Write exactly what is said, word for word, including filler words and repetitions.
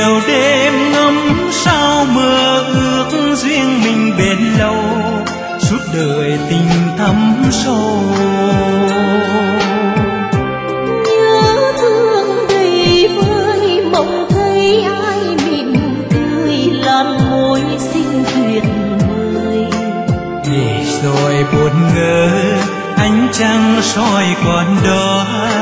nhiều đêm ngắm sao mơ ước duyên mình bền lâu, suốt đời tình thắm sâu. Nhớ thương đầy vơi mộng thấy ai mỉm cười, làn môi xinh tuyệt vời. Để rồi buồn ngỡ ánh trăng soi còn đó,